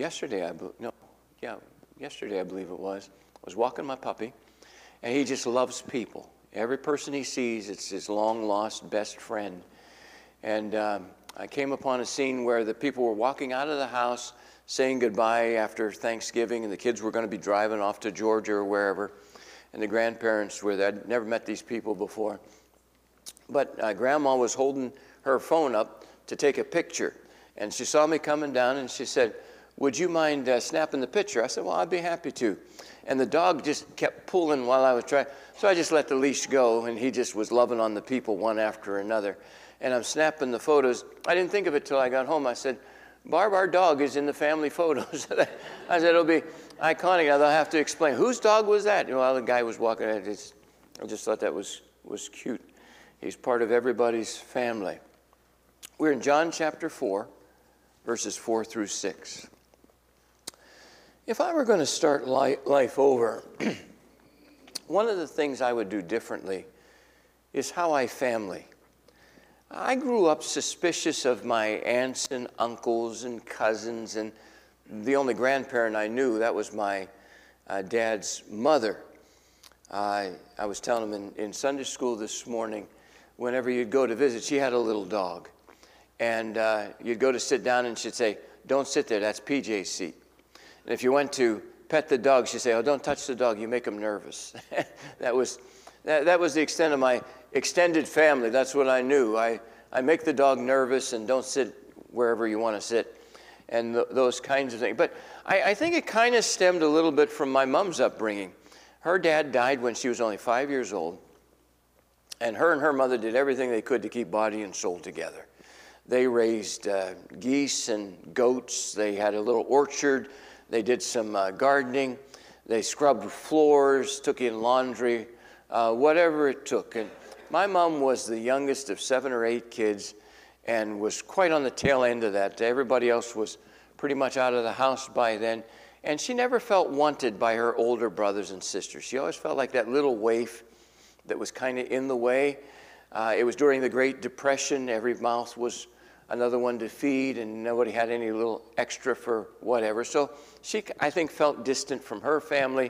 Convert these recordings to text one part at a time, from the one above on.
yesterday, yesterday I believe it was. I was walking my puppy, and he just loves people. Every person he sees, it's his long-lost best friend. And I came upon a scene where the people were walking out of the house, saying goodbye after Thanksgiving, and the kids were going to be driving off to Georgia or wherever, and the grandparents were there. I'd never met these people before. But Grandma was holding her phone up to take a picture, and she saw me coming down, and she said, "Would you mind snapping the picture?" I said, "Well, I'd be happy to." And the dog just kept pulling while I was trying, so I just let the leash go, and he just was loving on the people one after another. And I'm snapping the photos. I didn't think of it till I got home. I said, "Barb, our dog is in the family photos." I said, "It'll be iconic. Now they'll have to explain. Whose dog was that?" Well, the guy was walking. I just thought that was cute. He's part of everybody's family. We're in John chapter 4, verses 4 through 6. If I were going to start life over, one of the things I would do differently is how I family. I grew up suspicious of my aunts and uncles and cousins, and the only grandparent I knew, that was my dad's mother. I was telling him in Sunday school this morning, whenever you'd go to visit, she had a little dog. And you'd go to sit down, and she'd say, "Don't sit there, that's PJ's seat." And if you went to pet the dog, she'd say, "Oh, don't touch the dog, you make him nervous." That was the extent of my extended family. That's what I knew. I make the dog nervous, and don't sit wherever you want to sit, and those kinds of things. But I think it kind of stemmed a little bit from my mom's upbringing. Her dad died when she was only 5 years old, and her mother did everything they could to keep body and soul together. They raised geese and goats. They had a little orchard. They did some gardening. They scrubbed floors, took in laundry, whatever it took. And my mom was the youngest of 7 or 8 kids and was quite on the tail end of that. Everybody else was pretty much out of the house by then. And she never felt wanted by her older brothers and sisters. She always felt like that little waif that was kind of in the way. It was during the Great Depression. Every mouth was another one to feed, and nobody had any little extra for whatever. So she, I think, felt distant from her family.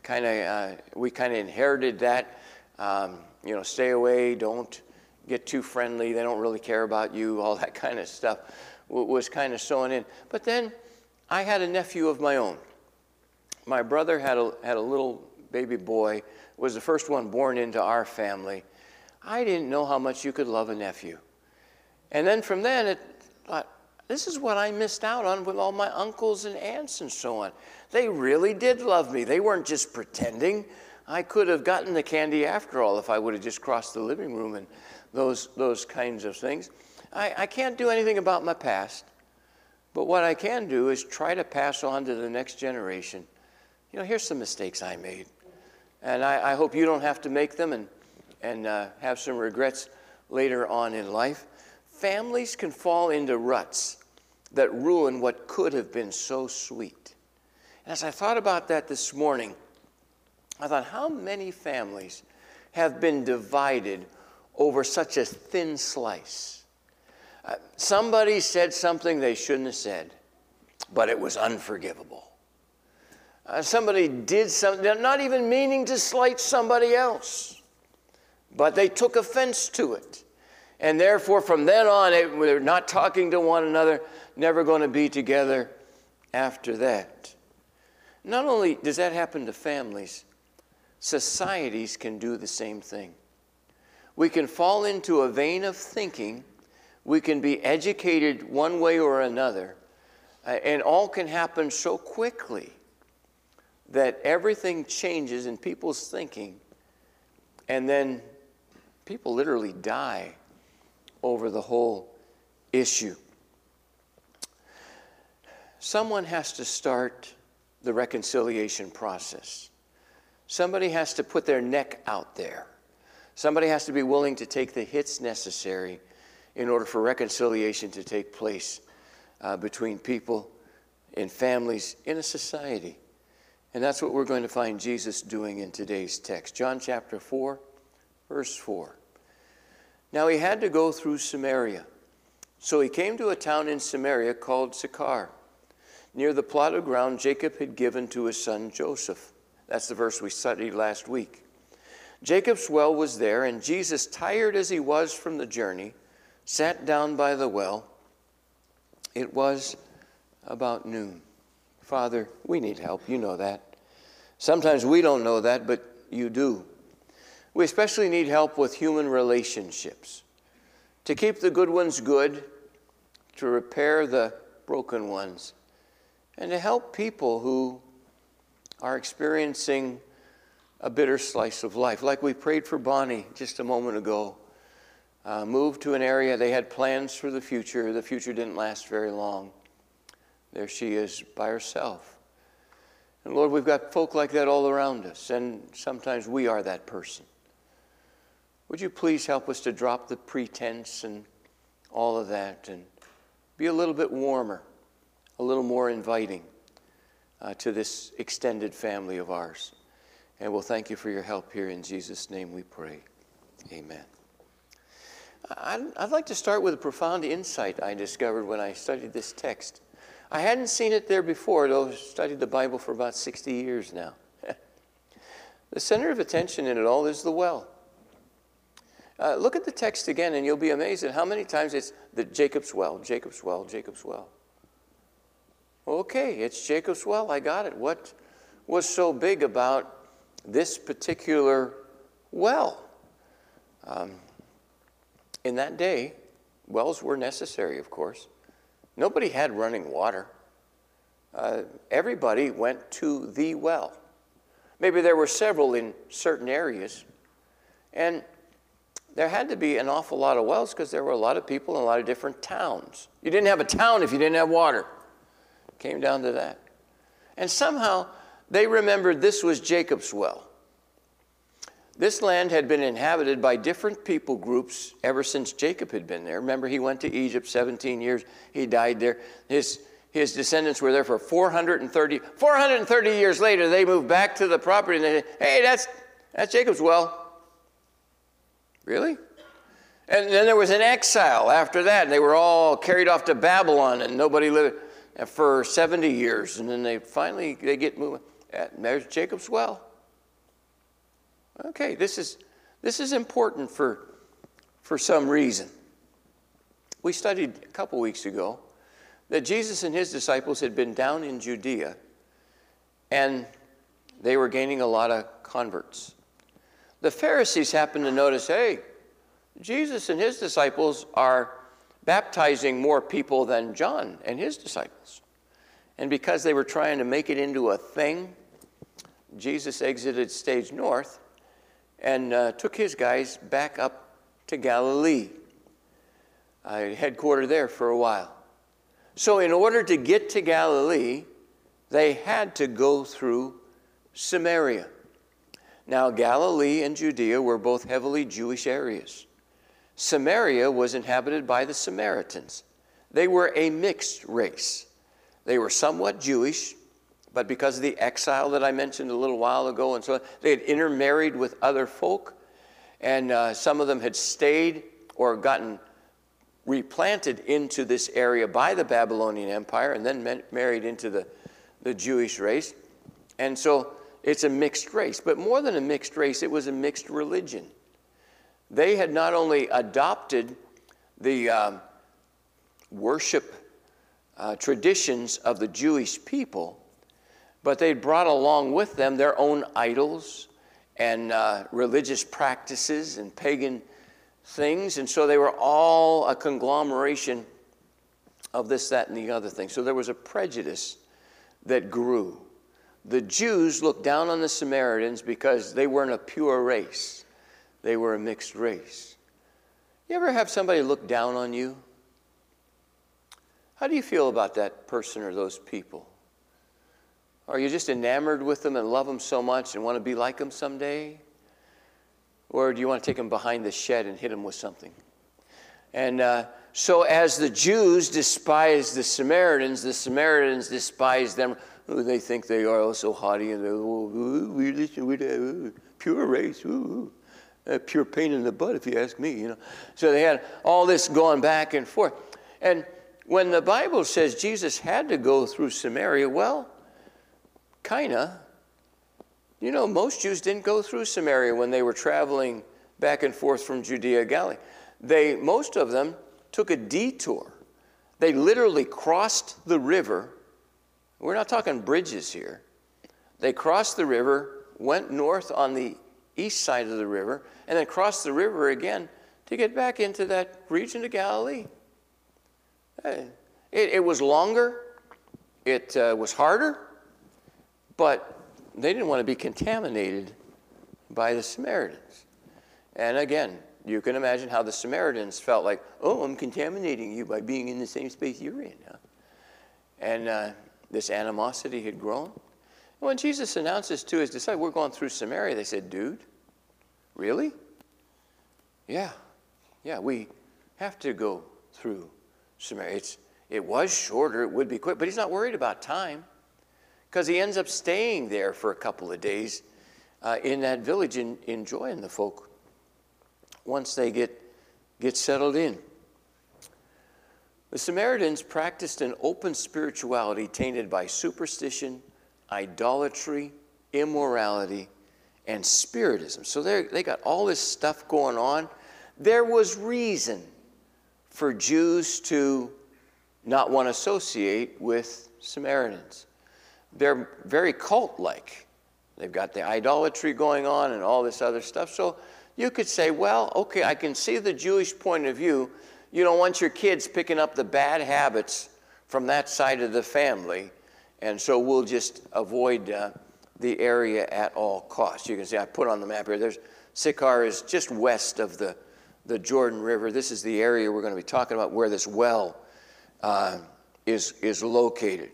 We kind of inherited that. Stay away, don't get too friendly. They don't really care about you. All that kind of stuff was kind of sewn in. But then I had a nephew of my own. My brother had a little baby boy. Was the first one born into our family. I didn't know how much you could love a nephew. And then from then, this is what I missed out on with all my uncles and aunts and so on. They really did love me. They weren't just pretending. I could have gotten the candy after all if I would have just crossed the living room and those kinds of things. I can't do anything about my past, but what I can do is try to pass on to the next generation. Here's some mistakes I made. And I hope you don't have to make them and have some regrets later on in life. Families can fall into ruts that ruin what could have been so sweet. And as I thought about that this morning, I thought, how many families have been divided over such a thin slice? Somebody said something they shouldn't have said, but it was unforgivable. Somebody did something, not even meaning to slight somebody else, but they took offense to it. And therefore, from then on, they're not talking to one another, never going to be together after that. Not only does that happen to families, societies can do the same thing. We can fall into a vein of thinking, we can be educated one way or another, and all can happen so quickly that everything changes in people's thinking, and then people literally die over the whole issue. Someone has to start the reconciliation process. Somebody has to put their neck out there. Somebody has to be willing to take the hits necessary in order for reconciliation to take place between people, in families, in a society. And that's what we're going to find Jesus doing in today's text. John chapter 4, verse 4. Now he had to go through Samaria. So he came to a town in Samaria called Sychar, near the plot of ground Jacob had given to his son Joseph. That's the verse we studied last week. Jacob's well was there, and Jesus, tired as he was from the journey, sat down by the well. It was about noon. Father, we need help. You know that. Sometimes we don't know that, but you do. We especially need help with human relationships, to keep the good ones good, to repair the broken ones, and to help people who are experiencing a bitter slice of life. Like we prayed for Bonnie just a moment ago. Moved to an area, they had plans for the future. The future didn't last very long. There she is by herself. And Lord, we've got folk like that all around us, and sometimes we are that person. Would you please help us to drop the pretense and all of that and be a little bit warmer, a little more inviting to this extended family of ours. And we'll thank you for your help here. In Jesus' name we pray. Amen. I'd like to start with a profound insight I discovered when I studied this text. I hadn't seen it there before, though I've studied the Bible for about 60 years now. The center of attention in it all is the well. Look at the text again, and you'll be amazed at how many times it's the Jacob's well, Jacob's well, Jacob's well. Okay, it's Jacob's well. I got it. What was so big about this particular well? In that day, wells were necessary, of course. Nobody had running water. Everybody went to the well. Maybe there were several in certain areas. And there had to be an awful lot of wells because there were a lot of people in a lot of different towns. You didn't have a town if you didn't have water. It came down to that. And somehow they remembered this was Jacob's well. This land had been inhabited by different people groups ever since Jacob had been there. Remember, he went to Egypt 17 years. He died there. His descendants were there for 430 years later. They moved back to the property and they said, hey, that's Jacob's well. Really? And then there was an exile after that. And they were all carried off to Babylon and nobody lived for 70 years. And then they get moving. There's Jacob's well. Okay, this is important for some reason. We studied a couple weeks ago that Jesus and his disciples had been down in Judea, and they were gaining a lot of converts. The Pharisees happened to notice, hey, Jesus and his disciples are baptizing more people than John and his disciples. And because they were trying to make it into a thing, Jesus exited stage north and took his guys back up to Galilee. Headquartered there for a while. So in order to get to Galilee, they had to go through Samaria. Now, Galilee and Judea were both heavily Jewish areas. Samaria was inhabited by the Samaritans. They were a mixed race. They were somewhat Jewish, but because of the exile that I mentioned a little while ago and so on, they had intermarried with other folk, and some of them had stayed or gotten replanted into this area by the Babylonian Empire and then married into the Jewish race. And so it's a mixed race. But more than a mixed race, it was a mixed religion. They had not only adopted the worship traditions of the Jewish people, but they brought along with them their own idols and religious practices and pagan things. And so they were all a conglomeration of this, that, and the other thing. So there was a prejudice that grew. The Jews looked down on the Samaritans because they weren't a pure race. They were a mixed race. You ever have somebody look down on you? How do you feel about that person or those people? Are you just enamored with them and love them so much and want to be like them someday? Or do you want to take them behind the shed and hit them with something? And so as the Jews despised the Samaritans despised them. Oh, they think they are also haughty and we're pure race. Pure pain in the butt, if you ask me. So they had all this going back and forth. And When the Bible says Jesus had to go through Samaria, well, kinda. You know, most Jews didn't go through Samaria when they were traveling back and forth from Judea, Galilee. Most of them took a detour. They literally crossed the river. We're not talking bridges here. They crossed the river, went north on the east side of the river, and then crossed the river again to get back into that region of Galilee. It was longer. It was harder. But they didn't want to be contaminated by the Samaritans. And again, you can imagine how the Samaritans felt like, oh, I'm contaminating you by being in the same space you're in. Huh? And this animosity had grown. And when Jesus announces to his disciples, we're going through Samaria, they said, dude, really? Yeah, we have to go through Samaria. It was shorter, it would be quick, but he's not worried about time because he ends up staying there for a couple of days in that village and enjoying the folk once they get settled in. The Samaritans practiced an open spirituality tainted by superstition, idolatry, immorality, and spiritism. So they got all this stuff going on. There was reason for Jews to not want to associate with Samaritans. They're very cult-like. They've got the idolatry going on and all this other stuff. So you could say, well, okay, I can see the Jewish point of view. You don't want your kids picking up the bad habits from that side of the family, and so we'll just avoid the area at all costs. You can see I put on the map here. Sychar is just west of the Jordan River. This is the area we're going to be talking about where this well is located.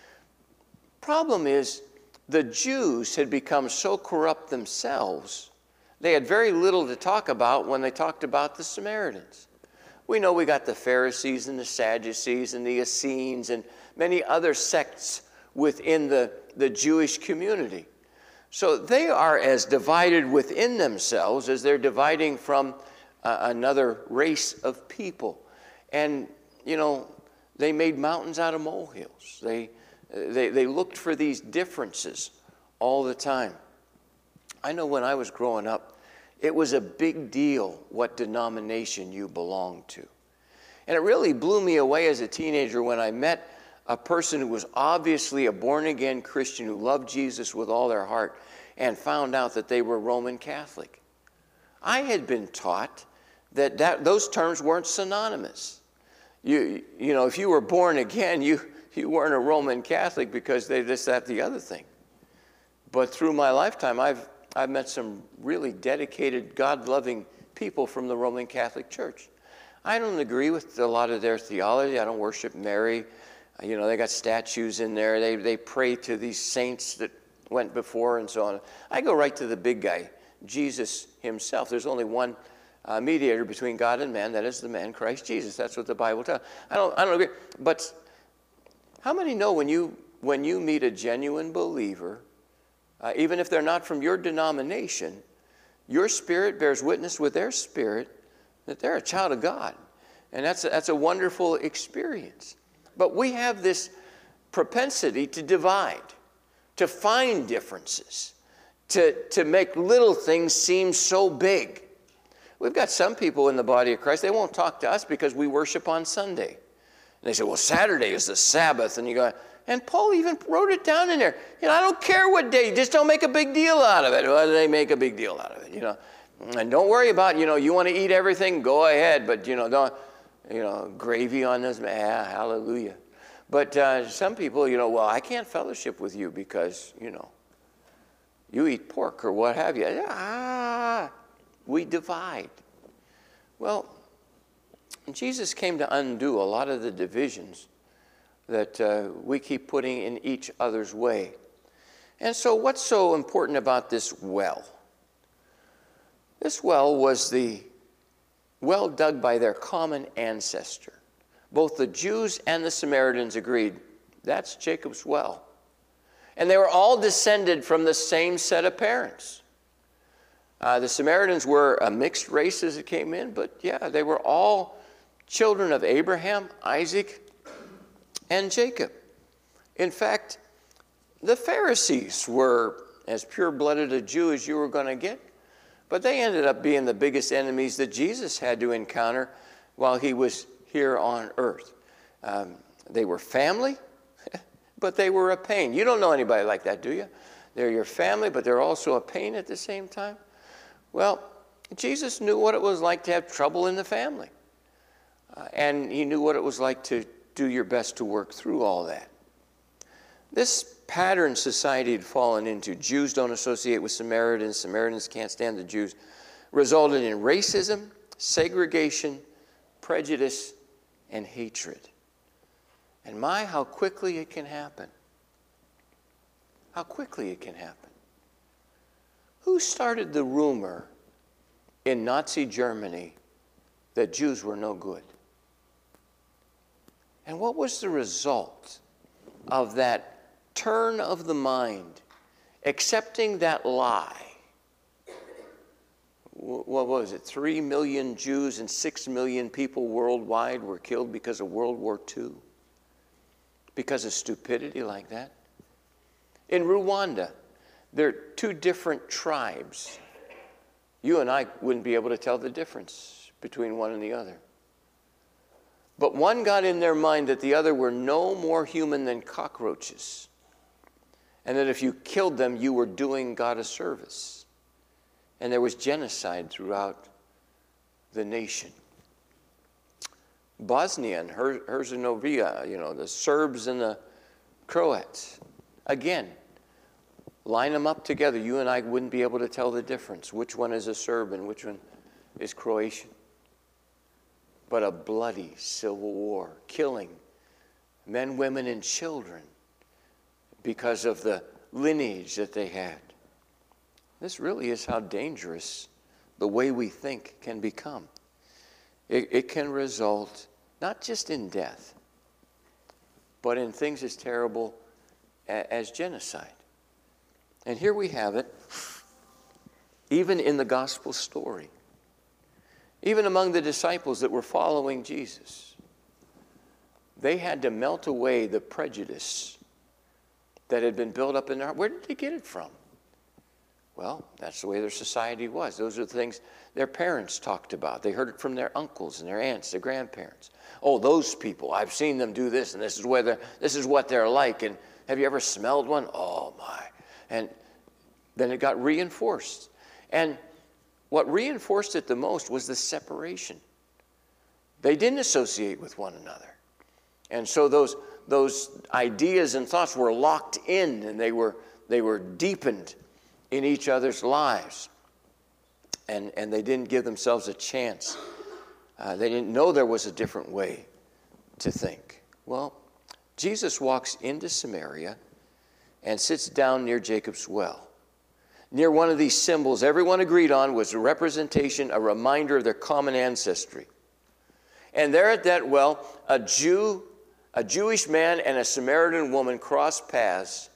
Problem is, the Jews had become so corrupt themselves, they had very little to talk about when they talked about the Samaritans. We know we got the Pharisees and the Sadducees and the Essenes and many other sects within the Jewish community. So they are as divided within themselves as they're dividing from another race of people. And, you know, they made mountains out of molehills. They looked for these differences all the time. I know when I was growing up, it was a big deal what denomination you belonged to. And it really blew me away as a teenager when I met a person who was obviously a born-again Christian who loved Jesus with all their heart and found out that they were Roman Catholic. I had been taught that those terms weren't synonymous. You know, if you were born again, you weren't a Roman Catholic because they this, that, the other thing. But through my lifetime, I've met some really dedicated, God-loving people from the Roman Catholic Church. I don't agree with a lot of their theology. I don't worship Mary. You know, they got statues in there. They pray to these saints that went before and so on. I go right to the big guy, Jesus himself. There's only one mediator between God and man. That is the man, Christ Jesus. That's what the Bible tells. I don't agree. But how many know when you meet a genuine believer, even if they're not from your denomination, your spirit bears witness with their spirit that they're a child of God. And that's a wonderful experience. But we have this propensity to divide, to find differences, to make little things seem so big. We've got some people in the body of Christ, they won't talk to us because we worship on Sunday. And they say, well, Saturday is the Sabbath. And you go, and Paul even wrote it down in there. You know, I don't care what day, just don't make a big deal out of it. Well, they make a big deal out of it, you know. And don't worry about, you want to eat everything, go ahead. But, don't, gravy on this, hallelujah. But some people, well, I can't fellowship with you because, you eat pork or what have you. We divide. Well, Jesus came to undo a lot of the divisions that we keep putting in each other's way. And so what's so important about this well? This well was the well dug by their common ancestor. Both the Jews and the Samaritans agreed, that's Jacob's well. And they were all descended from the same set of parents. The Samaritans were a mixed race as it came in, but yeah, they were all children of Abraham, Isaac, and Jacob. In fact, the Pharisees were as pure-blooded a Jew as you were going to get, but they ended up being the biggest enemies that Jesus had to encounter while he was here on earth. They were family, but they were a pain. You don't know anybody like that, do you? They're your family, but they're also a pain at the same time. Well, Jesus knew what it was like to have trouble in the family. And he knew what it was like to do your best to work through all that. This pattern society had fallen into, Jews don't associate with Samaritans, Samaritans can't stand the Jews, resulted in racism, segregation, prejudice, and hatred. And my, how quickly it can happen. How quickly it can happen. Who started the rumor in Nazi Germany that Jews were no good? And what was the result of that turn of the mind, accepting that lie? What was it? 3 million Jews and 6 million people worldwide were killed because of World War II? Because of stupidity like that? In Rwanda, there are 2 different tribes. You and I wouldn't be able to tell the difference between one and the other. But one got in their mind that the other were no more human than cockroaches, and that if you killed them, you were doing God a service. And there was genocide throughout the nation. Bosnia and Herzegovina, the Serbs and the Croats. Again, line them up together. You and I wouldn't be able to tell the difference. Which one is a Serb and which one is Croatian? But a bloody civil war, killing men, women, and children because of the lineage that they had. This really is how dangerous the way we think can become. It can result not just in death, but in things as terrible as genocide. And here we have it, even in the gospel story. Even among the disciples that were following Jesus, they had to melt away the prejudice that had been built up in their heart. Where did they get it from? Well, that's the way their society was. Those are the things their parents talked about. They heard it from their uncles and their aunts, their grandparents. Oh, those people, I've seen them do this, and this is what they're like. And have you ever smelled one? Oh, my. And then it got reinforced. And what reinforced it the most was the separation. They didn't associate with one another. And so those ideas and thoughts were locked in, and they were deepened in each other's lives. And they didn't give themselves a chance. They didn't know there was a different way to think. Well, Jesus walks into Samaria and sits down near Jacob's well. Near one of these symbols everyone agreed on was a representation, a reminder of their common ancestry. And there at that well, a Jewish man and a Samaritan woman crossed paths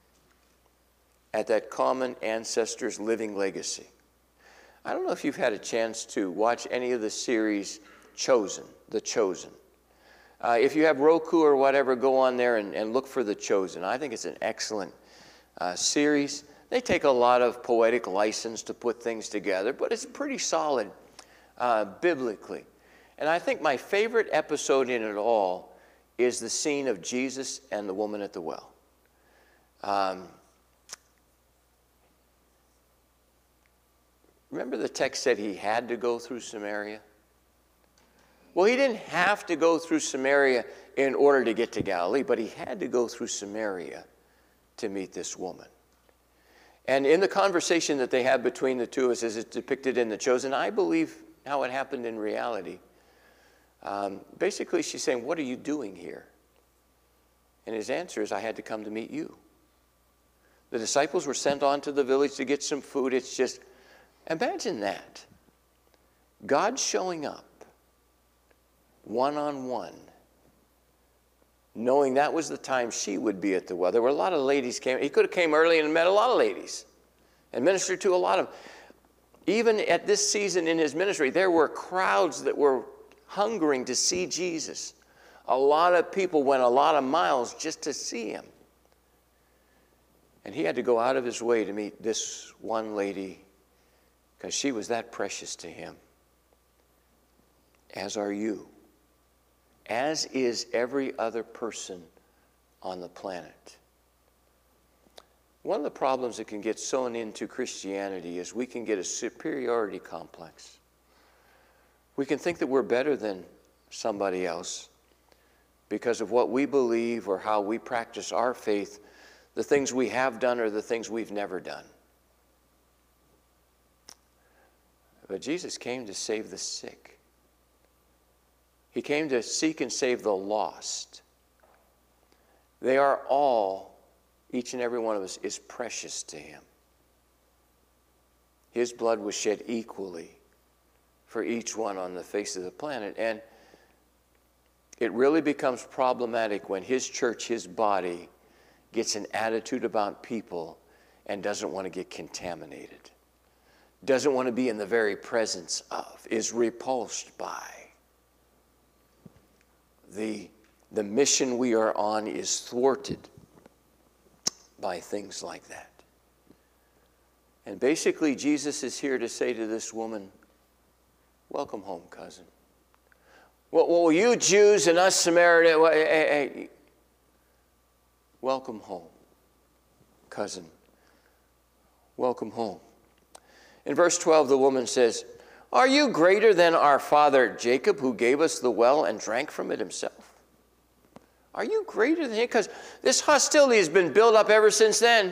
at that common ancestor's living legacy. I don't know if you've had a chance to watch any of the series Chosen, The Chosen. If you have Roku or whatever, go on there and look for The Chosen. I think it's an excellent series. They take a lot of poetic license to put things together, but it's pretty solid biblically. And I think my favorite episode in it all is the scene of Jesus and the woman at the well. Remember the text said he had to go through Samaria? Well, he didn't have to go through Samaria in order to get to Galilee, but he had to go through Samaria to meet this woman. And in the conversation that they have between the two of us, as it's depicted in The Chosen, I believe how it happened in reality. Basically, she's saying, what are you doing here? And his answer is, I had to come to meet you. The disciples were sent on to the village to get some food. It's just, imagine that. God showing up one-on-one, knowing that was the time she would be at the well. There were a lot of ladies came. He could have came early and met a lot of ladies and ministered to a lot of them. Even at this season in his ministry, there were crowds that were hungering to see Jesus. A lot of people went a lot of miles just to see him. And he had to go out of his way to meet this one lady because she was that precious to him. As are you. As is every other person on the planet. One of the problems that can get sewn into Christianity is we can get a superiority complex. We can think that we're better than somebody else because of what we believe or how we practice our faith, the things we have done or the things we've never done. But Jesus came to save the sick. He came to seek and save the lost. They are all, each and every one of us, is precious to him. His blood was shed equally for each one on the face of the planet. And it really becomes problematic when his church, his body, gets an attitude about people and doesn't want to get contaminated, doesn't want to be in the very presence of, is repulsed by. The mission we are on is thwarted by things like that. And basically, Jesus is here to say to this woman, welcome home, cousin. Well, you Jews and us Samaritans, hey, welcome home, cousin. Welcome home. In verse 12, the woman says, are you greater than our father Jacob, who gave us the well and drank from it himself? Are you greater than him? Because this hostility has been built up ever since then.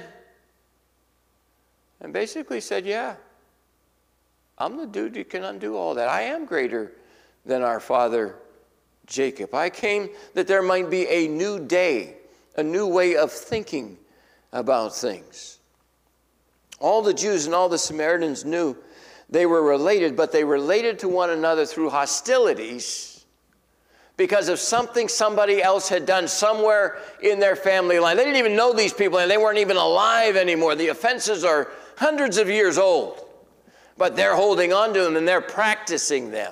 And basically said, yeah, I'm the dude who can undo all that. I am greater than our father Jacob. I came that there might be a new day, a new way of thinking about things. All the Jews and all the Samaritans knew they were related, but they related to one another through hostilities because of something somebody else had done somewhere in their family line. They didn't even know these people, and they weren't even alive anymore. The offenses are hundreds of years old, but they're holding on to them and they're practicing them.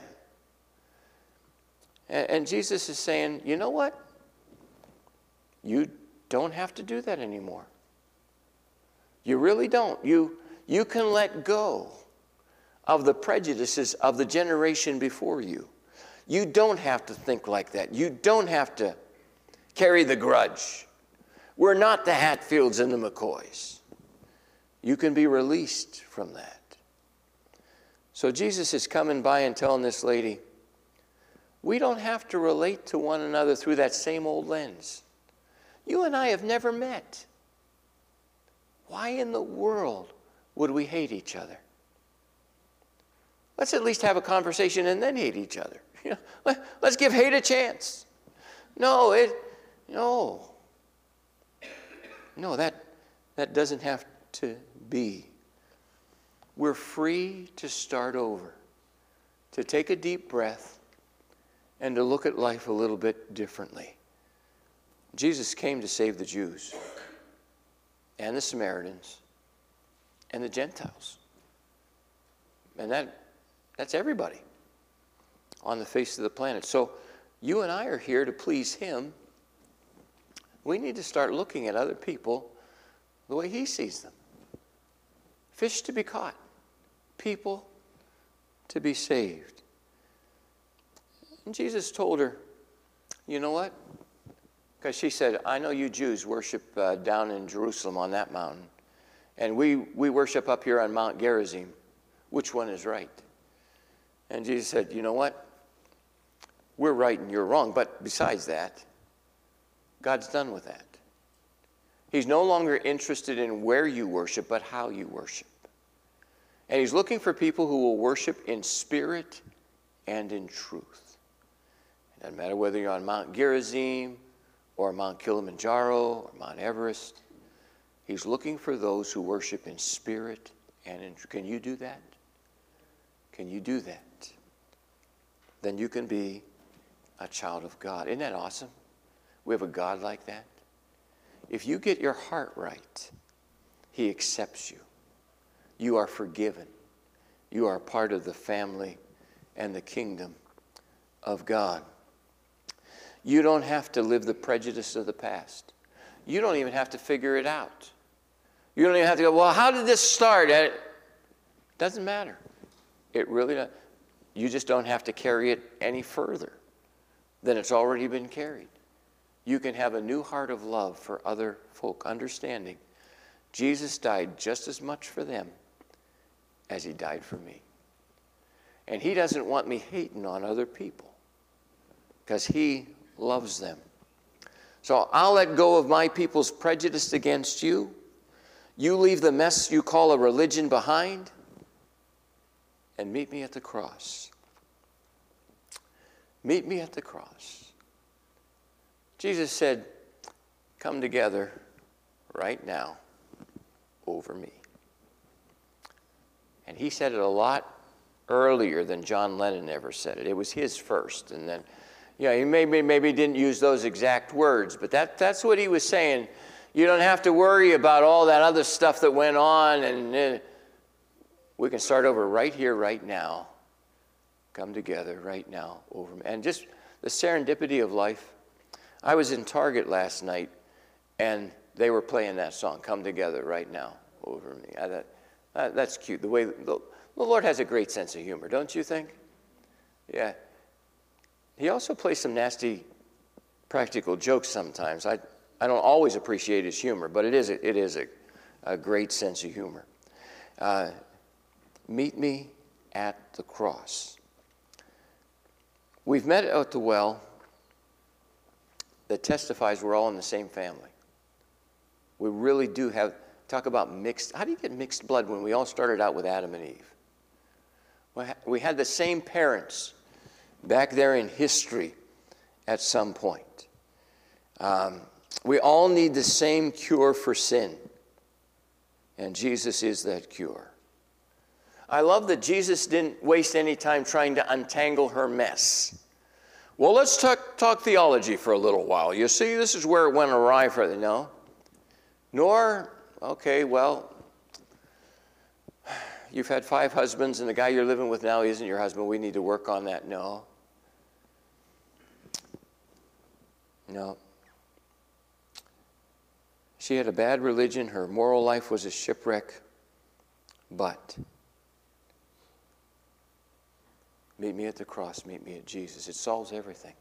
And Jesus is saying, you know what? You don't have to do that anymore. You really don't. You can let go of the prejudices of the generation before you. You don't have to think like that. You don't have to carry the grudge. We're not the Hatfields and the McCoys. You can be released from that. So Jesus is coming by and telling this lady, we don't have to relate to one another through that same old lens. You and I have never met. Why in the world would we hate each other? Let's at least have a conversation and then hate each other. You know, let's give hate a chance. No, that doesn't have to be. We're free to start over, to take a deep breath, and to look at life a little bit differently. Jesus came to save the Jews and the Samaritans and the Gentiles. And that's everybody on the face of the planet. So you and I are here to please him. We need to start looking at other people the way he sees them. Fish to be caught, people to be saved. And Jesus told her, you know what? Because she said, I know you Jews worship down in Jerusalem on that mountain. And we worship up here on Mount Gerizim. Which one is right? And Jesus said, you know what? We're right and you're wrong. But besides that, God's done with that. He's no longer interested in where you worship, but how you worship. And he's looking for people who will worship in spirit and in truth. It doesn't matter whether you're on Mount Gerizim or Mount Kilimanjaro or Mount Everest. He's looking for those who worship in spirit and in truth. Can you do that? Can you do that? Then you can be a child of God. Isn't that awesome? We have a God like that. If you get your heart right, he accepts you. You are forgiven. You are part of the family and the kingdom of God. You don't have to live the prejudice of the past. You don't even have to figure it out. You don't even have to go, well, how did this start? It doesn't matter. It really doesn't. You just don't have to carry it any further than it's already been carried. You can have a new heart of love for other folk, understanding Jesus died just as much for them as he died for me. And he doesn't want me hating on other people because he loves them. So I'll let go of my people's prejudice against you. You leave the mess you call a religion behind and meet me at the cross. Meet me at the cross. Jesus said, come together right now over me. And he said it a lot earlier than John Lennon ever said it. It was his first. And then, he maybe didn't use those exact words, but that's what he was saying. You don't have to worry about all that other stuff that went on, and we can start over right here, right now. Come together right now over me. And just the serendipity of life. I was in Target last night, and they were playing that song, Come Together Right Now Over Me. That's cute. The way the Lord has a great sense of humor, don't you think? Yeah. He also plays some nasty practical jokes sometimes. I don't always appreciate his humor, but it is a great sense of humor. Meet me at the cross. We've met at the well that testifies we're all in the same family. We really do talk about mixed. How do you get mixed blood when we all started out with Adam and Eve? We had the same parents back there in history at some point. We all need the same cure for sin, and Jesus is that cure. I love that Jesus didn't waste any time trying to untangle her mess. Well, let's talk theology for a little while. You see, this is where it went awry for them. No. Nor, okay, well, you've had 5 husbands, and the guy you're living with now isn't your husband. We need to work on that. No. She had a bad religion. Her moral life was a shipwreck. But meet me at the cross. Meet me at Jesus. It solves everything.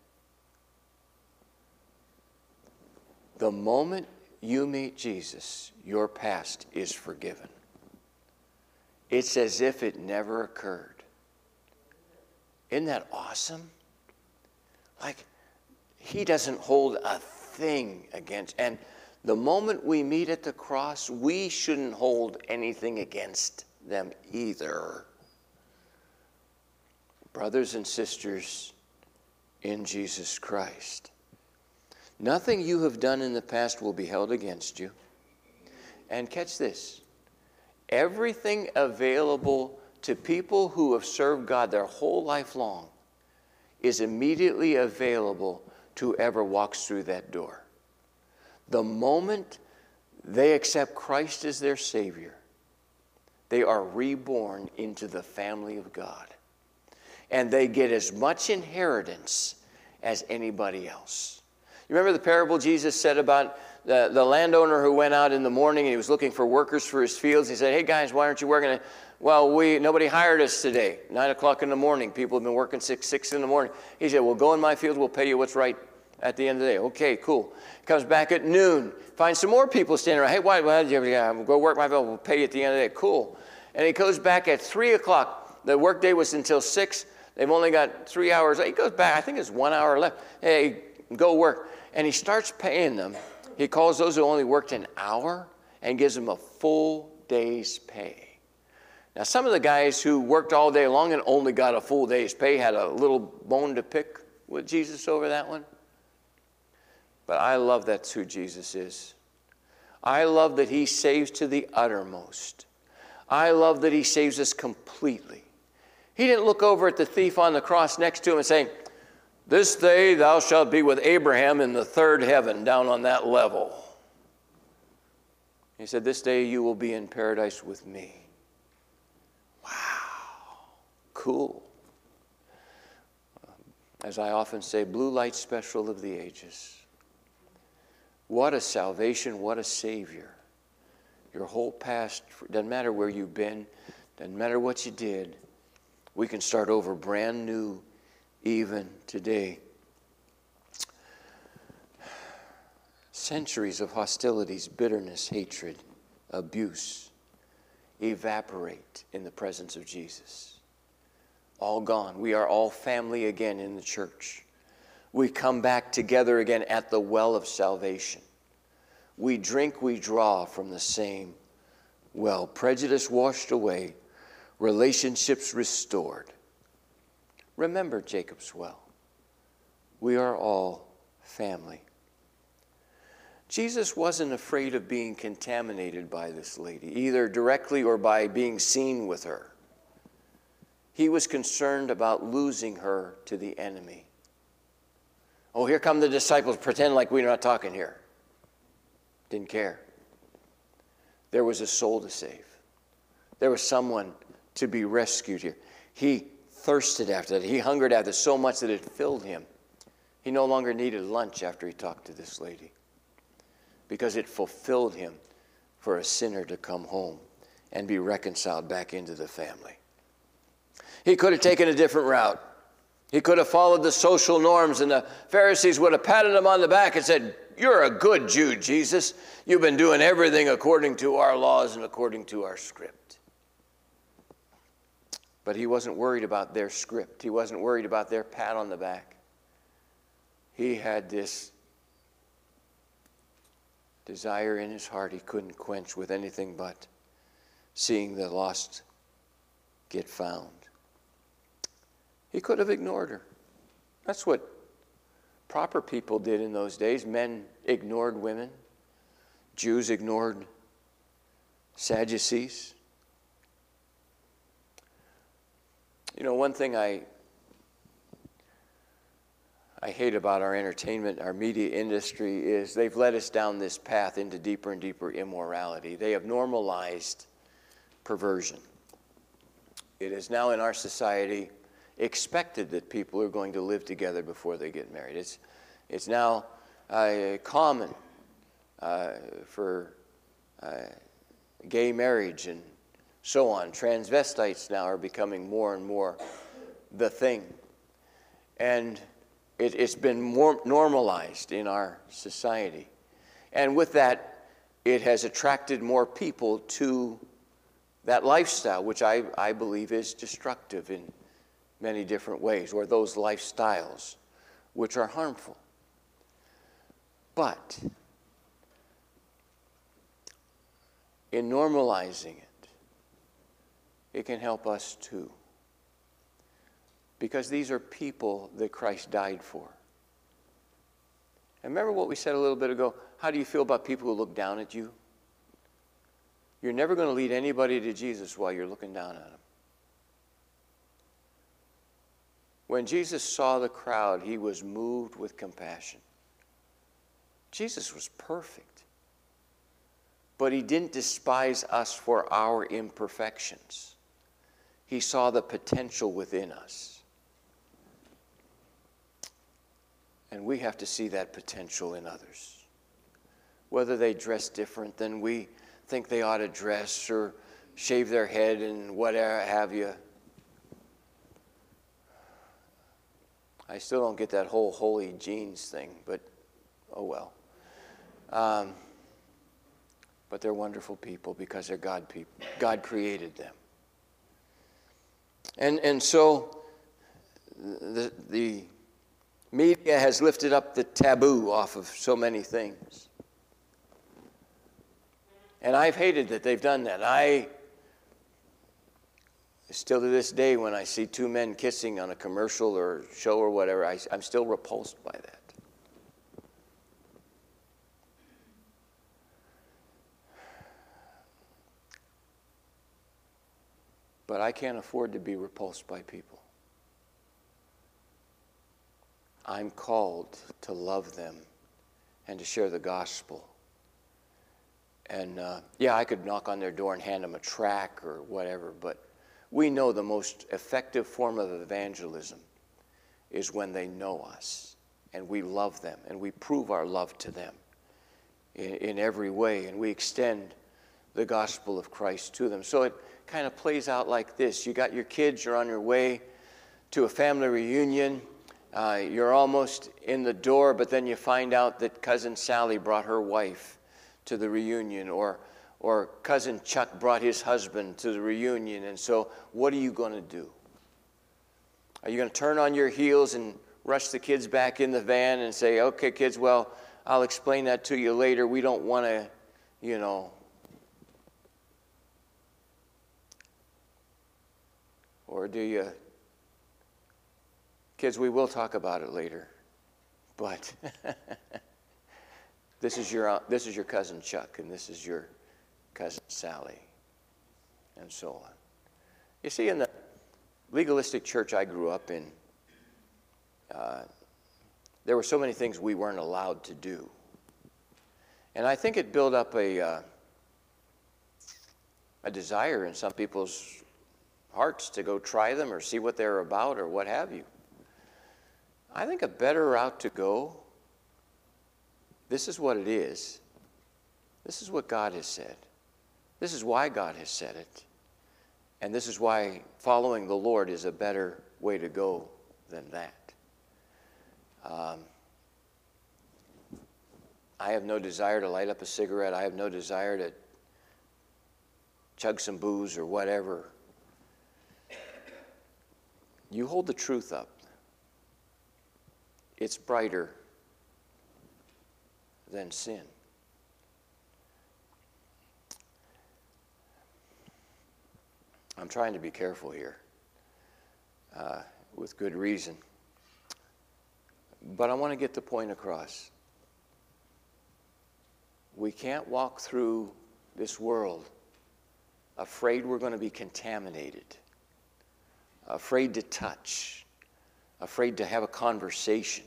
The moment you meet Jesus, your past is forgiven. It's as if it never occurred. Isn't that awesome? Like, he doesn't hold a thing against. And the moment we meet at the cross, we shouldn't hold anything against them either. Brothers and sisters in Jesus Christ, nothing you have done in the past will be held against you. And catch this. Everything available to people who have served God their whole life long is immediately available to whoever walks through that door. The moment they accept Christ as their Savior, they are reborn into the family of God. And they get as much inheritance as anybody else. You remember the parable Jesus said about the landowner who went out in the morning and he was looking for workers for his fields. He said, hey guys, why aren't you working? Well, nobody hired us today. 9 o'clock in the morning. People have been working 6 in the morning. He said, well, go in my field. We'll pay you what's right at the end of the day. Okay, cool. Comes back at noon. Finds some more people standing around. Hey, why did you go work my field? We'll pay you at the end of the day. Cool. And he goes back at 3 o'clock. The workday was until 6. They've only got 3 hours. He goes back. I think it's 1 hour left. Hey, go work. And he starts paying them. He calls those who only worked an hour and gives them a full day's pay. Now, some of the guys who worked all day long and only got a full day's pay had a little bone to pick with Jesus over that one. But I love that's who Jesus is. I love that he saves to the uttermost. I love that he saves us completely. He didn't look over at the thief on the cross next to him and say, this day thou shalt be with Abraham in the third heaven, down on that level. He said, this day you will be in paradise with me. Wow. Cool. as I often say, blue light special of the ages. What a salvation, what a Savior. Your whole past, doesn't matter where you've been, doesn't matter what you did, we can start over brand new even today. Centuries of hostilities, bitterness, hatred, abuse evaporate in the presence of Jesus. All gone. We are all family again in the church. We come back together again at the well of salvation. We drink, we draw from the same well. Prejudice washed away, relationships restored. Remember Jacob's well. We are all family. Jesus wasn't afraid of being contaminated by this lady, either directly or by being seen with her. He was concerned about losing her to the enemy. Oh, here come the disciples. Pretend like we're not talking here. Didn't care. There was a soul to save. There was someone to be rescued here. He thirsted after that. He hungered after it so much that it filled him. He no longer needed lunch after he talked to this lady, because it fulfilled him for a sinner to come home and be reconciled back into the family. He could have taken a different route. He could have followed the social norms, and the Pharisees would have patted him on the back and said, "You're a good Jew, Jesus. You've been doing everything according to our laws and according to our script." But he wasn't worried about their script. He wasn't worried about their pat on the back. He had this desire in his heart he couldn't quench with anything but seeing the lost get found. He could have ignored her. That's what proper people did in those days. Men ignored women. Jews ignored Sadducees. You know, one thing I hate about our entertainment, our media industry, is they've led us down this path into deeper and deeper immorality. They have normalized perversion. It is now in our society expected that people are going to live together before they get married. It's now common for gay marriage and so on. Transvestites now are becoming more and more the thing. And it's been more normalized in our society. And with that, it has attracted more people to that lifestyle, which I believe is destructive in many different ways, or those lifestyles which are harmful. But in normalizing it, it can help us too. Because these are people that Christ died for. And remember what we said a little bit ago? How do you feel about people who look down at you? You're never going to lead anybody to Jesus while you're looking down at them. When Jesus saw the crowd, he was moved with compassion. Jesus was perfect. But he didn't despise us for our imperfections. He saw the potential within us. And we have to see that potential in others. Whether they dress different than we think they ought to dress, or shave their head and whatever have you. I still don't get that whole holy jeans thing, but oh well. But they're wonderful people because they're God people. God created them. And so the media has lifted up the taboo off of so many things. And I've hated that they've done that. I still to this day, when I see two men kissing on a commercial or show or whatever, I'm still repulsed by that. But I can't afford to be repulsed by people. I'm called to love them and to share the gospel. And I could knock on their door and hand them a tract or whatever, but we know the most effective form of evangelism is when they know us and we love them and we prove our love to them in every way, and we extend the gospel of Christ to them. So it kind of plays out like this. You got your kids, you're on your way to a family reunion. You're almost in the door, but then you find out that Cousin Sally brought her wife to the reunion, or Cousin Chuck brought his husband to the reunion. And so what are you going to do? Are you going to turn on your heels and rush the kids back in the van and say, okay, kids, well, I'll explain that to you later. We don't want to, or do you, kids, we will talk about it later, but this is your Cousin Chuck, and this is your Cousin Sally, and so on. You see, in the legalistic church I grew up in, there were so many things we weren't allowed to do. And I think it built up a desire in some people's hearts to go try them or see what they're about or what have you. I think a better route to go, this is what it is. This is what God has said. This is why God has said it. And this is why following the Lord is a better way to go than that. I have no desire to light up a cigarette. I have no desire to chug some booze or whatever. You hold the truth up. It's brighter than sin. I'm trying to be careful here, with good reason. But I want to get the point across. We can't walk through this world afraid we're going to be contaminated, afraid to touch, afraid to have a conversation.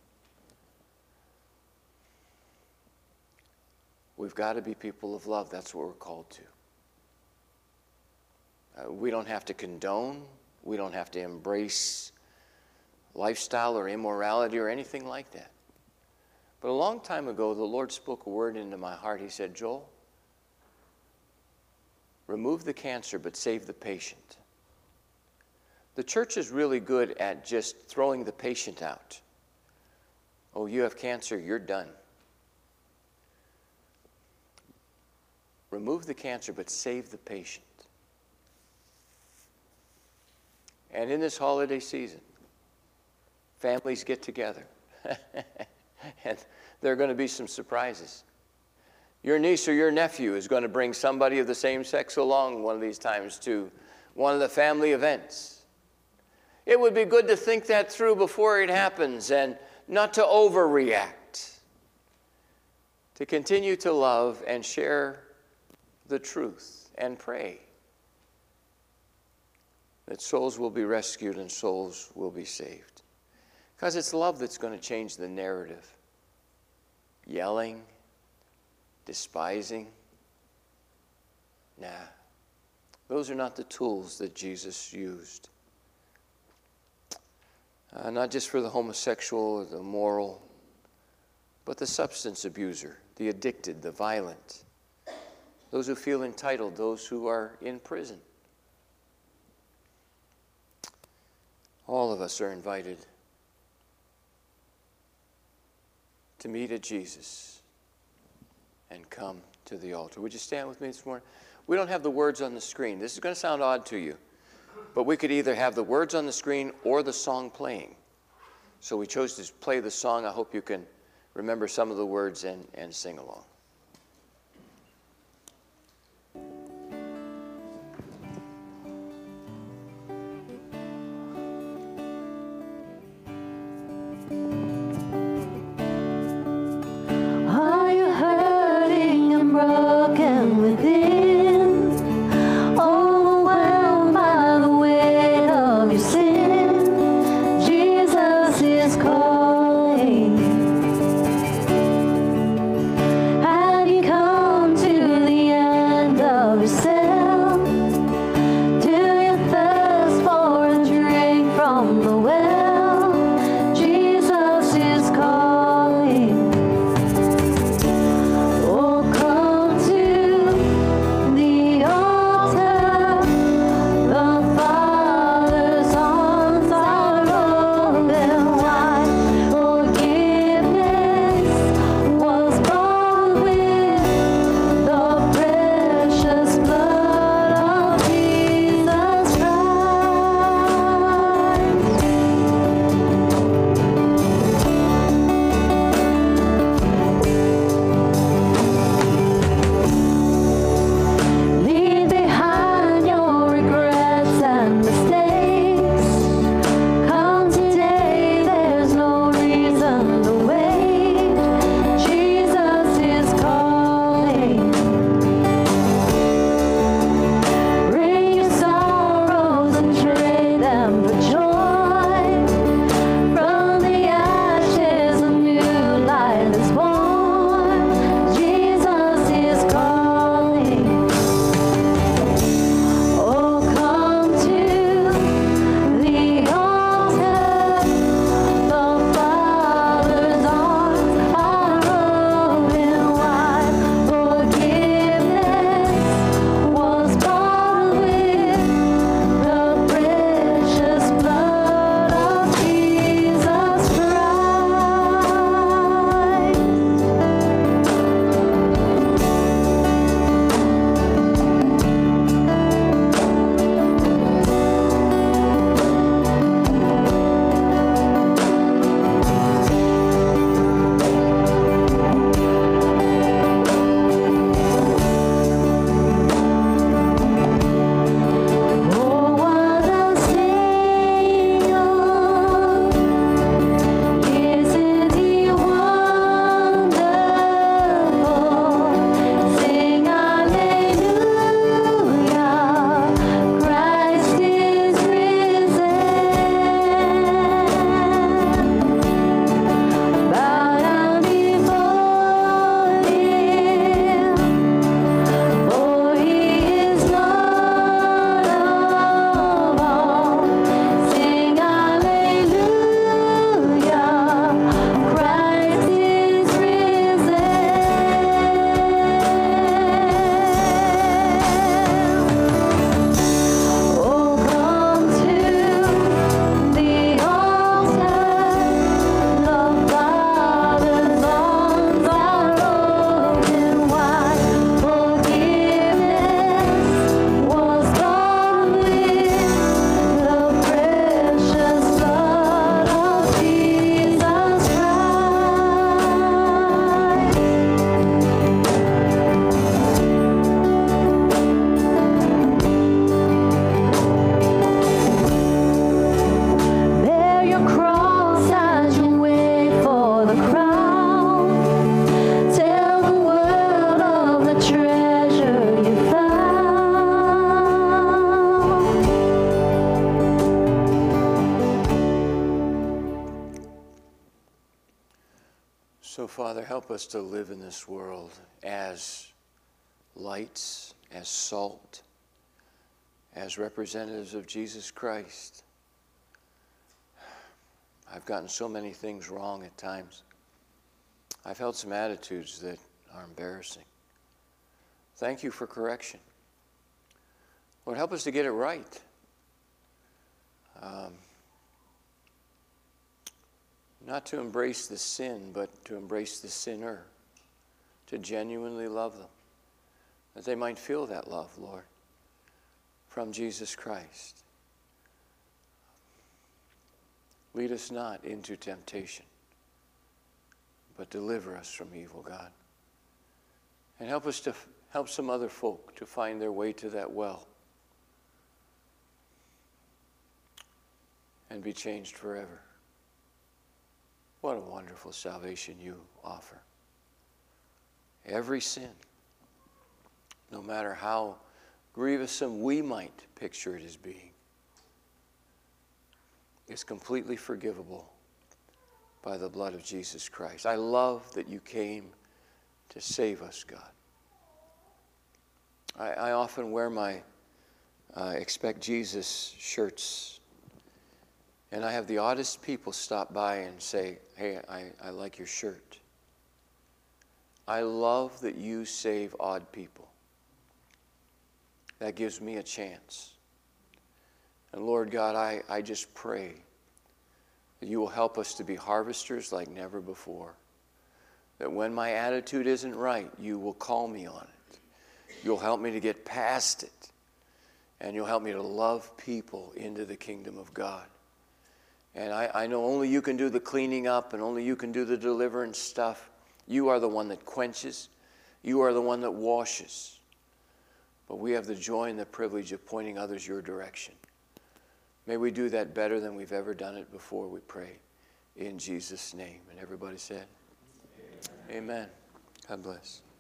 We've got to be people of love. That's what we're called to. We don't have to condone. We don't have to embrace lifestyle or immorality or anything like that. But a long time ago, the Lord spoke a word into my heart. He said, Joel, remove the cancer, but save the patient. The church is really good at just throwing the patient out. Oh, you have cancer, you're done. Remove the cancer, but save the patient. And in this holiday season, families get together. And there are going to be some surprises. Your niece or your nephew is going to bring somebody of the same sex along one of these times to one of the family events. It would be good to think that through before it happens and not to overreact. To continue to love and share the truth and pray that souls will be rescued and souls will be saved. Because it's love that's going to change the narrative. Yelling, despising, nah. Those are not the tools that Jesus used. Not just for the homosexual or the immoral, but the substance abuser, the addicted, the violent, those who feel entitled, those who are in prison. All of us are invited to meet at Jesus and come to the altar. Would you stand with me this morning? We don't have the words on the screen. This is going to sound odd to you, but we could either have the words on the screen or the song playing. So we chose to play the song. I hope you can remember some of the words and sing along. Jesus is calling. help us to live in this world as lights, as salt, as representatives of Jesus Christ. I've gotten so many things wrong at times. I've held some attitudes that are embarrassing. Thank you for correction. Lord, help us to get it right. Not to embrace the sin, but to embrace the sinner, to genuinely love them, that they might feel that love, Lord, from Jesus Christ. Lead us not into temptation, but deliver us from evil, God. And help us to help some other folk to find their way to that well and be changed forever. What a wonderful salvation you offer. Every sin, no matter how grievous we might picture it as being, is completely forgivable by the blood of Jesus Christ. I love that you came to save us, God. I often wear my Expect Jesus shirts, and I have the oddest people stop by and say, hey, I like your shirt. I love that you save odd people. That gives me a chance. And Lord God, I just pray that you will help us to be harvesters like never before. That when my attitude isn't right, you will call me on it. You'll help me to get past it. And you'll help me to love people into the kingdom of God. And I know only you can do the cleaning up and only you can do the deliverance stuff. You are the one that quenches. You are the one that washes. But we have the joy and the privilege of pointing others your direction. May we do that better than we've ever done it before, we pray. In Jesus' name. And everybody said, Amen. Amen. God bless.